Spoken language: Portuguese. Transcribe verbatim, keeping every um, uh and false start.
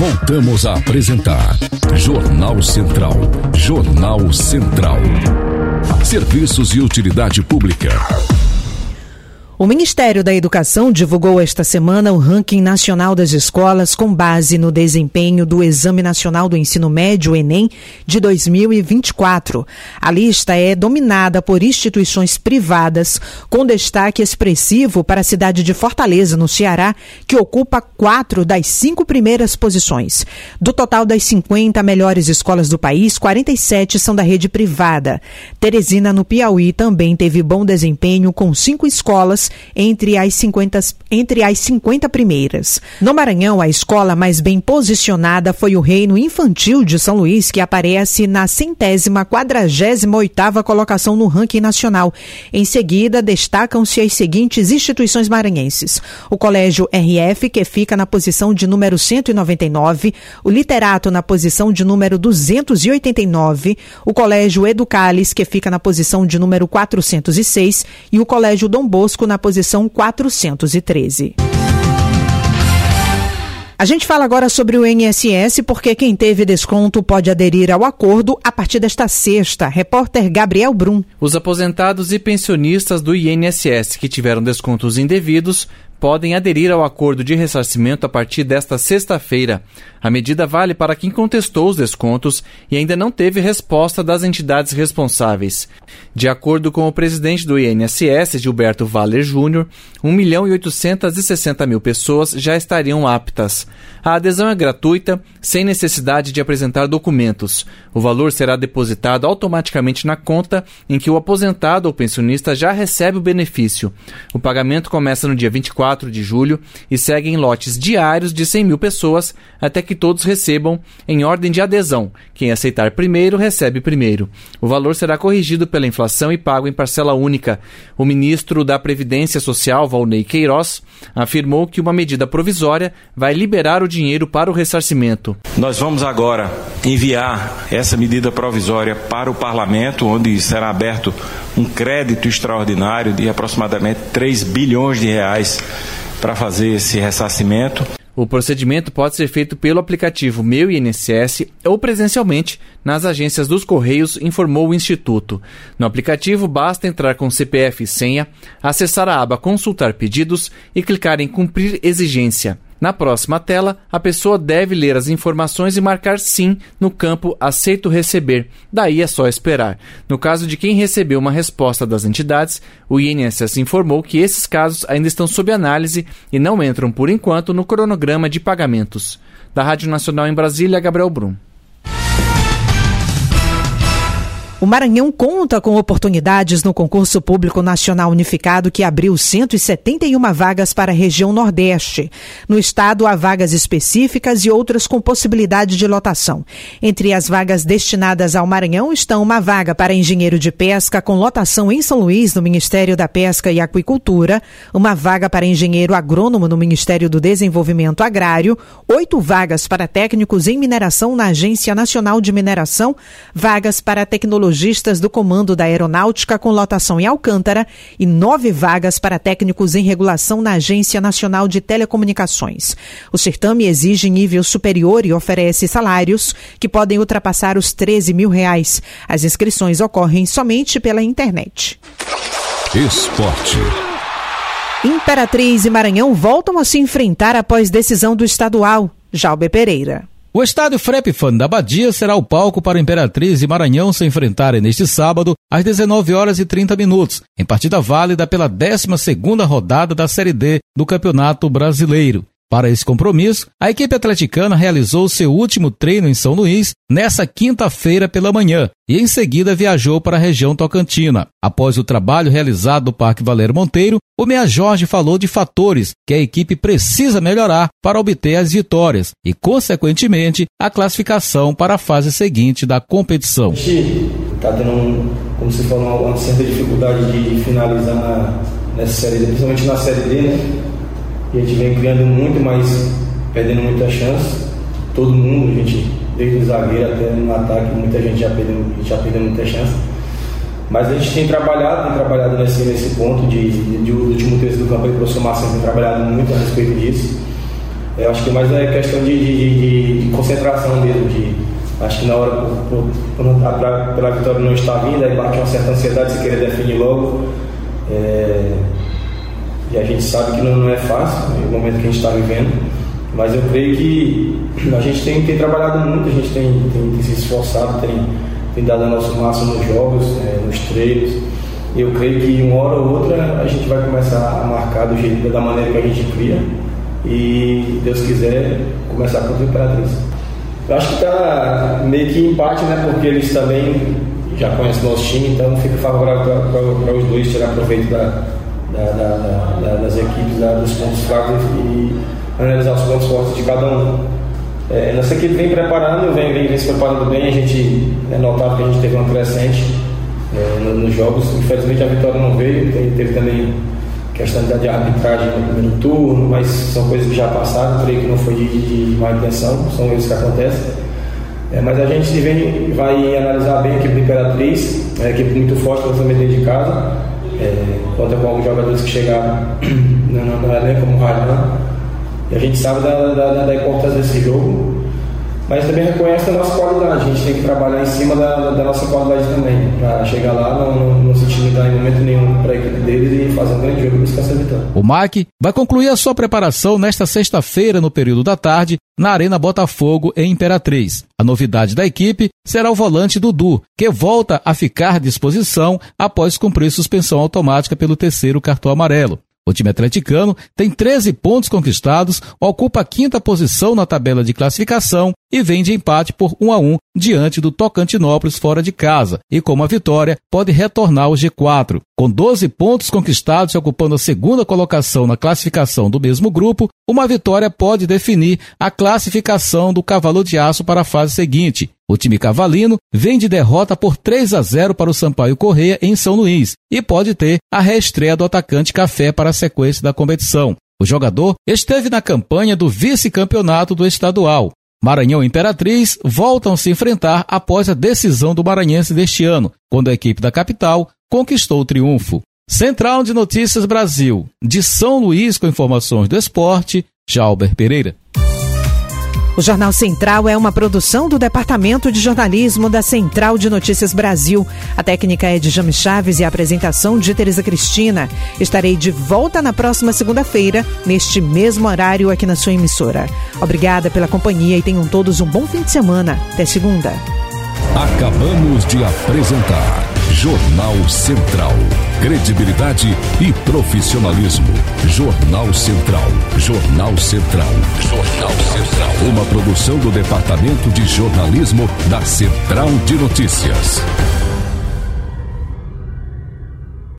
Voltamos a apresentar Jornal Central. Jornal Central. Serviços e utilidade pública. O Ministério da Educação divulgou esta semana o ranking nacional das escolas com base no desempenho do Exame Nacional do Ensino Médio, Enem, de dois mil e vinte e quatro. A lista é dominada por instituições privadas, com destaque expressivo para a cidade de Fortaleza, no Ceará, que ocupa quatro das cinco primeiras posições. Do total das cinquenta melhores escolas do país, quarenta e sete são da rede privada. Teresina, no Piauí, também teve bom desempenho, com cinco escolas entre as cinquenta, entre as cinquenta primeiras. No Maranhão, a escola mais bem posicionada foi o Reino Infantil de São Luís, que aparece na centésima quadragésima oitava colocação no ranking nacional. Em seguida, destacam-se as seguintes instituições maranhenses: o Colégio R F, que fica na posição de número cento e noventa e nove, o Literato na posição de número duzentos e oitenta e nove, o Colégio Educales, que fica na posição de número quatrocentos e seis, e o Colégio Dom Bosco na posição quatrocentos e treze. A gente fala agora sobre o I N S S, porque quem teve desconto pode aderir ao acordo a partir desta sexta. Repórter Gabriel Brum. Os aposentados e pensionistas do I N S S que tiveram descontos indevidos podem aderir ao acordo de ressarcimento a partir desta sexta-feira. A medida vale para quem contestou os descontos e ainda não teve resposta das entidades responsáveis. De acordo com o presidente do I N S S, Gilberto Valer Júnior, um milhão e oitocentas e sessenta mil pessoas já estariam aptas. A adesão é gratuita, sem necessidade de apresentar documentos. O valor será depositado automaticamente na conta em que o aposentado ou pensionista já recebe o benefício. O pagamento começa no dia vinte e quatro de julho e segue em lotes diários de cem mil pessoas até que todos recebam em ordem de adesão. Quem aceitar primeiro, recebe primeiro. O valor será corrigido pela inflação e pago em parcela única. O ministro da Previdência Social, Valnei Queiroz, afirmou que uma medida provisória vai liberar o dinheiro para o ressarcimento. Nós vamos agora enviar essa medida provisória para o Parlamento, onde será aberto um crédito extraordinário de aproximadamente três bilhões de reais para fazer esse ressarcimento. O procedimento pode ser feito pelo aplicativo Meu I N S S ou presencialmente nas agências dos Correios, informou o Instituto. No aplicativo, basta entrar com C P F e senha, acessar a aba Consultar Pedidos e clicar em Cumprir Exigência. Na próxima tela, a pessoa deve ler as informações e marcar sim no campo Aceito Receber. Daí é só esperar. No caso de quem recebeu uma resposta das entidades, o I N S S informou que esses casos ainda estão sob análise e não entram, por enquanto, no cronograma de pagamentos. Da Rádio Nacional em Brasília, Gabriel Brum. O Maranhão conta com oportunidades no concurso público nacional unificado que abriu cento e setenta e uma vagas para a região Nordeste. No estado, há vagas específicas e outras com possibilidade de lotação. Entre as vagas destinadas ao Maranhão estão uma vaga para engenheiro de pesca com lotação em São Luís, no Ministério da Pesca e Aquicultura, uma vaga para engenheiro agrônomo no Ministério do Desenvolvimento Agrário, oito vagas para técnicos em mineração na Agência Nacional de Mineração, vagas para tecnologia do Comando da Aeronáutica com lotação em Alcântara e nove vagas para técnicos em regulação na Agência Nacional de Telecomunicações. O certame exige nível superior e oferece salários que podem ultrapassar os treze mil reais. As inscrições ocorrem somente pela internet. Esporte. Imperatriz e Maranhão voltam a se enfrentar após decisão do estadual. Jalber Pereira. O estádio Frepifan da Badia será o palco para Imperatriz e Maranhão se enfrentarem neste sábado às dezenove horas e trinta minutos, em partida válida pela décima segunda rodada da Série D do Campeonato Brasileiro. Para esse compromisso, a equipe atleticana realizou seu último treino em São Luís nessa quinta-feira pela manhã e em seguida viajou para a região tocantina. Após o trabalho realizado no Parque Valério Monteiro, o Meia Jorge falou de fatores que a equipe precisa melhorar para obter as vitórias e, consequentemente, a classificação para a fase seguinte da competição. A gente está tendo, como você falou, uma certa dificuldade de finalizar na, nessa Série D, principalmente na Série D, né? E a gente vem criando muito, mas perdendo muita chance. Todo mundo, a gente, desde o zagueiro até no ataque, muita gente já perdeu, já perdeu muita chance. Mas a gente tem trabalhado, tem trabalhado nesse, nesse ponto de, de, de, de último terço do campo, a professor Marcelo tem trabalhado muito a respeito disso. Eu acho que mais é questão de, de, de, de concentração mesmo, de, acho que na hora, por, por, por, pela vitória não estar vindo, aí bate uma certa ansiedade, você querer definir logo, é, e a gente sabe que não, não é fácil, no momento que a gente está vivendo, mas eu creio que a gente tem, tem trabalhado muito, a gente tem, tem, tem se esforçado, tem, tem dado a nosso máximo nos jogos, é, nos treinos, e eu creio que uma hora ou outra a gente vai começar a marcar do jeito, da maneira que a gente cria, e Deus quiser começar contra o Imperatriz. Eu acho que está meio que empate, né? Porque eles também já conhecem o nosso time, então fica favorável para os dois tirar proveito da, da, da, da, das equipes, da, dos pontos fracos e analisar os pontos fortes de cada um. É, nossa equipe vem preparando, vem, vem, vem se preparando bem, a gente é notável que a gente teve uma crescente é, nos, nos jogos. Infelizmente a vitória não veio, teve também questão de arbitragem no primeiro turno, mas são coisas que já passaram, creio que não foi de, de, de má intenção, são erros que acontecem. É, mas a gente vem, vai analisar bem a equipe do Imperatriz, é uma equipe muito forte, também dentro de casa, é, conta com alguns jogadores que chegaram no, no, no elenco, como o Rainan, e a gente sabe da, da, da importância desse jogo, mas também reconhece a nossa qualidade, a gente tem que trabalhar em cima da, da nossa qualidade também, para chegar lá, não, não, não se intimidar em momento nenhum para a equipe deles e fazer um grande jogo e buscar essa vitória. O M A C vai concluir a sua preparação nesta sexta-feira, no período da tarde, na Arena Botafogo, em Imperatriz. A novidade da equipe será o volante Dudu, que volta a ficar à disposição após cumprir suspensão automática pelo terceiro cartão amarelo. O time atleticano tem treze pontos conquistados, ocupa a quinta posição na tabela de classificação e vem de empate por um a um diante do Tocantinópolis fora de casa e, com uma vitória, pode retornar ao G quatro. Com doze pontos conquistados e ocupando a segunda colocação na classificação do mesmo grupo, uma vitória pode definir a classificação do Cavalo de Aço para a fase seguinte. O time cavalino vem de derrota por três a zero para o Sampaio Corrêa em São Luís e pode ter a reestreia do atacante Café para a sequência da competição. O jogador esteve na campanha do vice-campeonato do estadual. Maranhão e Imperatriz voltam a se enfrentar após a decisão do maranhense deste ano, quando a equipe da capital conquistou o triunfo. Central de Notícias Brasil, de São Luís, com informações do esporte, Jalber Pereira. O Jornal Central é uma produção do Departamento de Jornalismo da Central de Notícias Brasil. A técnica é de James Chaves e a apresentação de Tereza Cristina. Estarei de volta na próxima segunda-feira, neste mesmo horário aqui na sua emissora. Obrigada pela companhia e tenham todos um bom fim de semana. Até segunda. Acabamos de apresentar Jornal Central. Credibilidade e profissionalismo. Jornal Central. Jornal Central. Jornal Central. Uma produção do Departamento de Jornalismo da Central de Notícias.